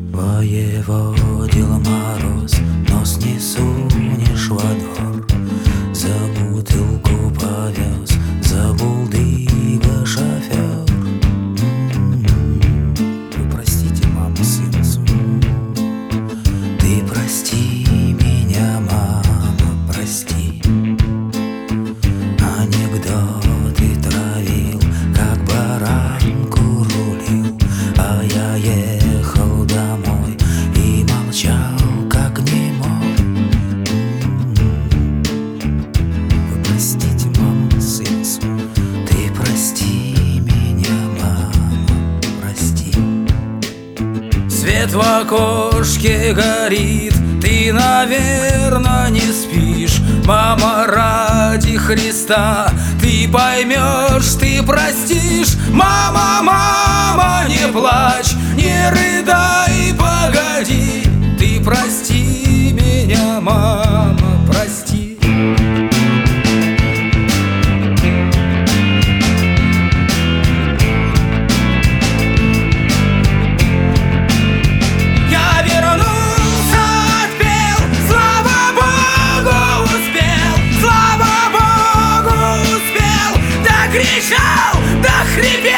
Воеводил мороз, но снесунешь во двор. За бутылку повез, забыл дыба шофер. Вы простите, мама, сын. Ты прости меня, мама, прости. Анекдоты травил, как баранку рулил, а я ехал домой и молчал, как немой. Вы простите, мама, сын свой. Ты прости меня, мама, прости. Свет в окошке горит, ты, наверно, не спишь. Мама, ради Христа, ты поймешь, ты простишь. Мама, мама, не плачь, не рыдай, погоди. Ты прости меня, мама, прости. Я вернулся, отпел, слава Богу, успел, слава Богу, успел, докричал, дохрипел.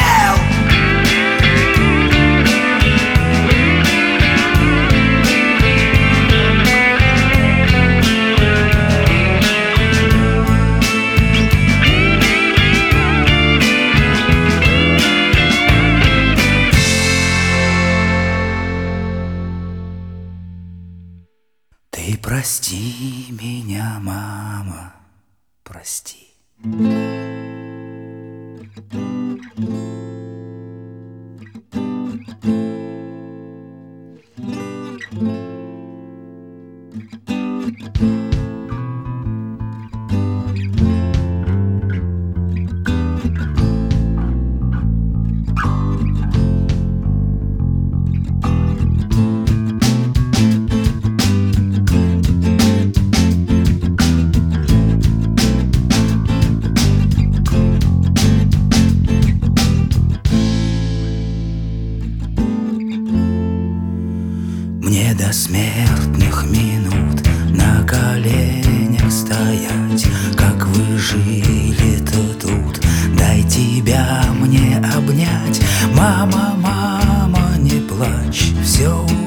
Ты прости меня, мама, прости. Мне до смертных минут на коленях стоять. Как вы жили-то тут, дай тебя мне обнять. Мама, мама, не плачь, все